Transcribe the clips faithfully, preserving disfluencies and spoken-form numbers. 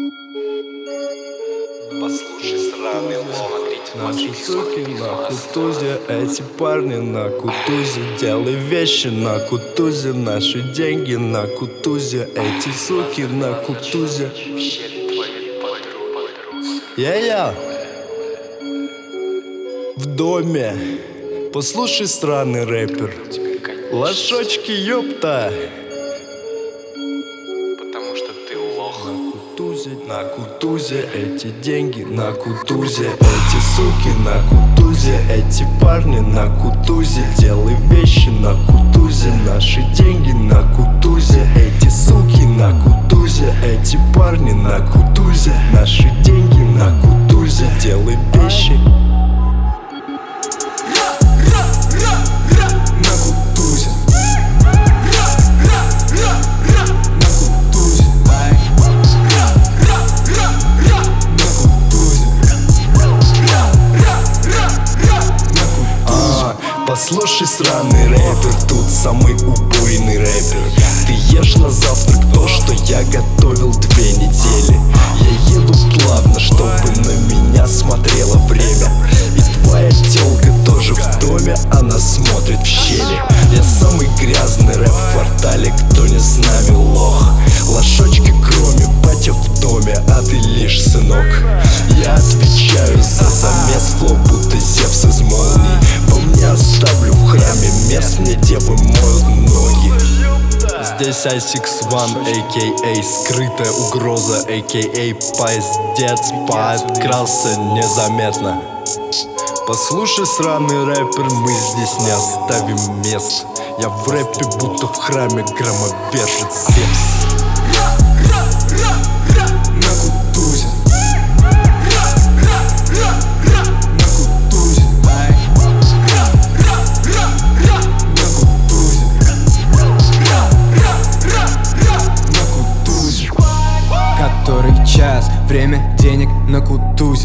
Послушай сраный лох. Наши суки на кутузе, эти парни на кутузе. Делай вещи на кутузе, наши деньги на кутузе. Эти суки на кутузе. Я-я в доме. Послушай, странный рэпер. Лошочки, ёпта. Потому что ты лох. На кутузе, на кутузе, эти деньги на кутузе. Эти суки на кутузе, эти парни на кутузе. Делай вещи на кутузе, наши деньги на кутузе. Эти суки на кутузе, эти парни на кутузе. Наши деньги на кутузе. Делай вещи. Послушай, сраный рэпер, тут самый убойный рэпер. Ты ешь на завтрак то, что я готовил две недели. Я еду плавно, чтобы на меня смотрело время. И твоя тёлка тоже в доме, она смотрит в щели. Я самый грязный рэп в квартале, кто не с нами лох. Лошочки кроме, батя в доме, а ты лишь сынок. Я отвечаю за замес, флоу будто Зевс из молний. Во мне оставлю в храме мест, мне девы моют ноги. Здесь ай сикс ван, а.к.а. скрытая угроза, а.к.а. поездец подкрался незаметно. Послушай, сраный рэпер, мы здесь не оставим мест. Я в рэпе будто в храме громовержит Зевс. Час, время денег на кутузе.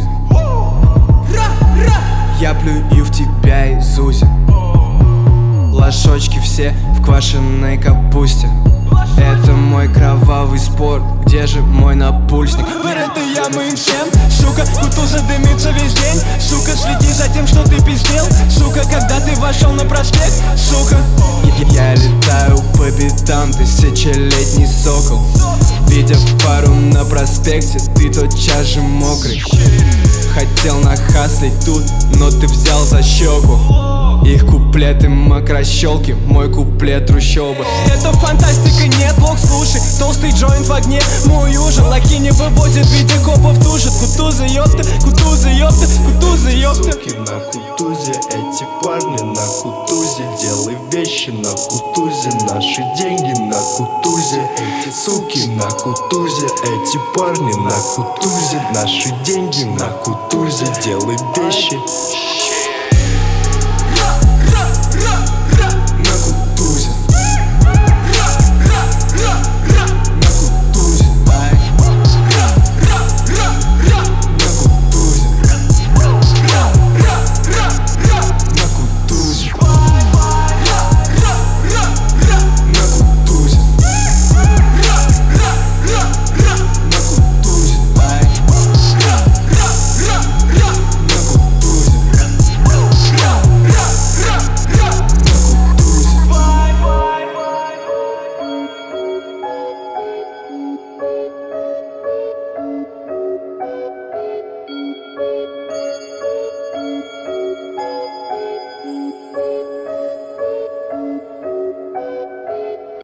Я плюю в тебя и Зузи. Лошочки все в квашеной капусте. Это мой кровавый спор, где же мой напульсник? Вырытый я моим всем, сука, кутуза дымится весь день. Сука, следи за тем, что ты пиздел. Сука, когда ты вошел на проспект, сука. Я, я летаю по битам, тысячелетний сокол. Видя пару на проспекте, ты тотчас же мокрый. Хотел нахаслить тут, но ты взял за щеку. Их куплеты мокрощелки, мой куплет трущобы. Это фантастика, нет, лох, слушай. Толстый джойнт в огне, мой ужин. Лохи не выводят, в виде копов тушат. Кутузы, ёпта, кутузы, ёпта, кутузы, ёпта. Суки на кутузе, эти парни на кутузе. Делай вещи на кутузе, наши деньги на кутузе. Эти суки на кутузе, эти парни на кутузе. Наши деньги на кутузе, делай вещи.